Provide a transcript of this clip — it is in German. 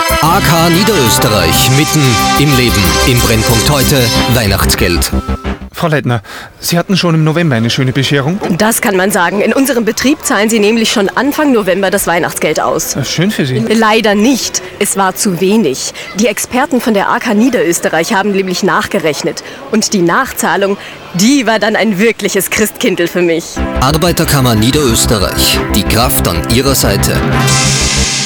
AK Niederösterreich, mitten im Leben. Im Brennpunkt heute Weihnachtsgeld. Frau Leitner, Sie hatten schon im November eine schöne Bescherung. Das kann man sagen. In unserem Betrieb zahlen Sie nämlich schon Anfang November das Weihnachtsgeld aus. Schön für Sie. Leider nicht. Es war zu wenig. Die Experten von der AK Niederösterreich haben nämlich nachgerechnet. Und die Nachzahlung, die war dann ein wirkliches Christkindl für mich. Arbeiterkammer Niederösterreich, die Kraft an Ihrer Seite.